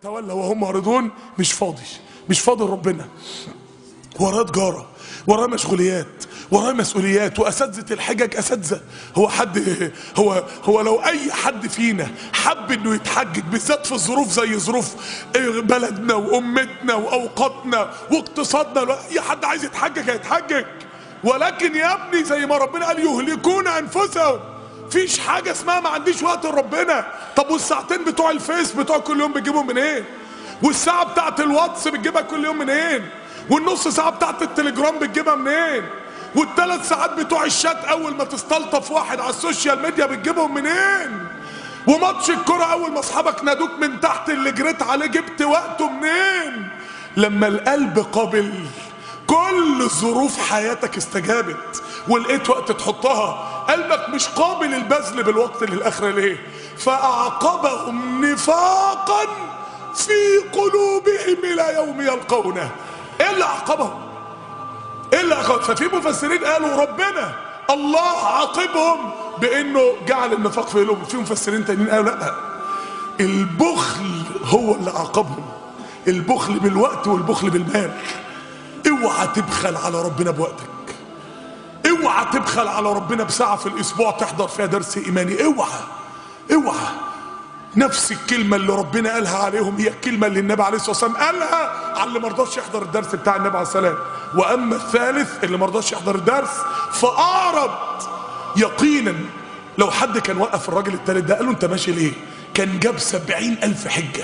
تولى وهم معرضون. مش فاضي ربنا، وراه تجاره، وراه مشغوليات، وراه مسؤوليات، واساتذه الحجج اساتذه. هو لو اي حد فينا حب انه يتحجج، بالذات في الظروف زي ظروف بلدنا وامتنا واوقاتنا واقتصادنا، اي حد عايز يتحجج هيتحجج. ولكن يا ابني زي ما ربنا قال يهلكون انفسهم، فيش حاجه اسمها ما عنديش وقت لربنا. طب والساعتين بتوع الفيس بتوع كل يوم بتجيبهم منين؟ والساعه بتاعت الواتس بتجيبها كل يوم منين؟ والنص ساعه بتاعت التليجرام بتجيبها منين؟ والثلاث ساعات بتوع الشات اول ما تستلطف واحد على السوشيال ميديا بتجيبهم منين؟ وماتش الكرة اول ما اصحابك نادوك من تحت اللي جريت عليه جبت وقته منين؟ لما القلب قابل كل ظروف حياتك استجابت ولقيت وقت تحطها. قلبك مش قابل البذل بالوقت للاخره ليه؟ فاعقبهم نفاقا في قلوبهم الى يوم يلقونه. ايه اللي عاقبهم؟ ايه اللي عاقبهم؟ ففي مفسرين قالوا ربنا الله عاقبهم بانه جعل النفاق في قلوبهم. في مفسرين تانيين قالوا لا، البخل هو اللي عاقبهم، البخل بالوقت والبخل بالمال. اوعى تبخل على ربنا بوقتك، اوعى تبخل على ربنا بساعة في الاسبوع تحضر فيها درس ايماني. اوعى. نفس الكلمة اللي ربنا قالها عليهم هي الكلمة اللي النبي عليه الصلاة والسلام قالها على اللي مرضاش يحضر الدرس بتاع النبي عليه السلام. واما الثالث اللي مرضاش يحضر الدرس فاعرض. يقينا لو حد كان وقف الراجل الثالث ده قال له انت ماشي ليه؟ كان جاب 70,000 حجة.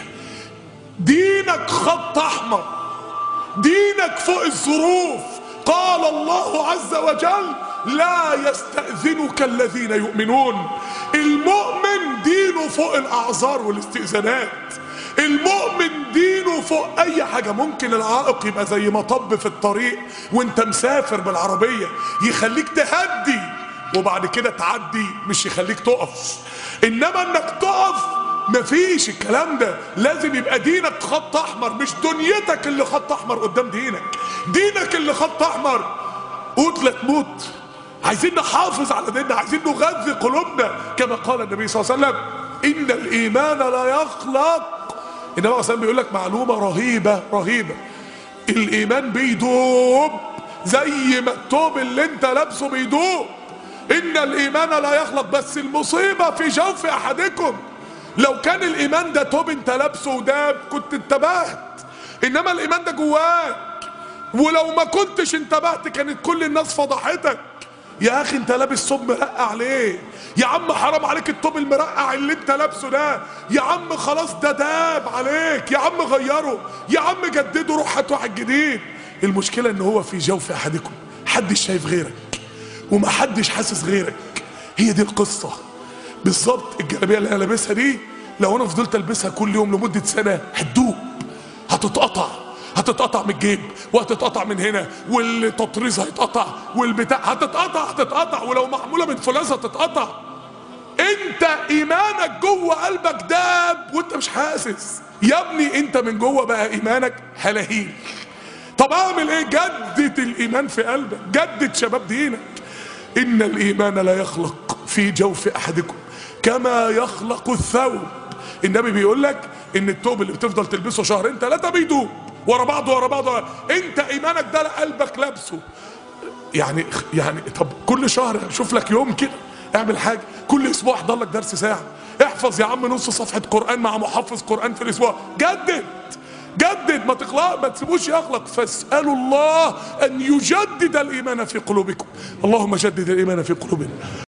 دينك خط احمر، دينك فوق الظروف. قال الله عز وجل لا يستأذنك الذين يؤمنون. المؤمن دينه فوق الاعذار والاستئذانات، المؤمن دينه فوق اي حاجة. ممكن العائق يبقى زي مطب في الطريق وانت مسافر بالعربية يخليك تهدي وبعد كده تعدي، مش يخليك تقف. انما انك تقف مفيش الكلام ده. لازم يبقى دينك خط احمر، مش دنيتك اللي خط احمر قدام دينك. دينك اللي خط احمر. قوت لا تموت. عايزين نحافظ على ديننا، عايزين نغذي قلوبنا كما قال النبي صلى الله عليه وسلم ان الايمان لا يخلق. النبي صلى الله عليه وسلم بيقول لك معلومه رهيبه. الايمان بيدوب زي ما الثوب اللي انت لابسه بيدوب. ان الايمان لا يخلق، بس المصيبه في جوف احدكم. لو كان الايمان ده توب انت لابسه وداب كنت انتبهت، انما الايمان ده جواك، ولو ما كنتش انتبهت كانت كل الناس فضحتك. يا اخي انت لابس ثوب مرقع ليه؟ يا عم حرام عليك الثوب المرقع اللي انت لابسه ده. يا عم خلاص ده داب عليك، يا عم غيره، يا عم جدده، روح هات واحد جديد. المشكله ان هو في جوف احدكم، محدش شايف غيرك ومحدش حاسس غيرك. هي دي القصه بالظبط. الجلابيه اللي انا لابسها دي لو انا فضلت البسها كل يوم لمده سنه هتدوب، هتتقطع من الجيب، وهتتقطع من هنا، والتطريز هيتقطع، والبتاع هتتقطع، ولو معموله من فولاذ هتتقطع. انت ايمانك جوه قلبك داب وانت مش حاسس. يا ابني انت من جوه بقى ايمانك هلاهيل. طب اعمل ايه؟ جدد الايمان في قلبك، جدد شباب دينك. ان الايمان لا يخلق في جوف احدكم كما يخلق الثوب. النبي بيقول لك ان الثوب اللي بتفضل تلبسه شهرين 3 بيدوب ورا بعضه. انت ايمانك ده قلبك لابسه. يعني طب كل شهر شوف لك يوم كده اعمل حاجه، كل اسبوع احضر لك درس ساعه، احفظ يا عم نص صفحه قران مع محفظ قران في الاسبوع. جدد ما تسيبوش يخلق. فاسالوا الله ان يجدد الايمان في قلوبكم. اللهم جدد الايمان في قلوبنا.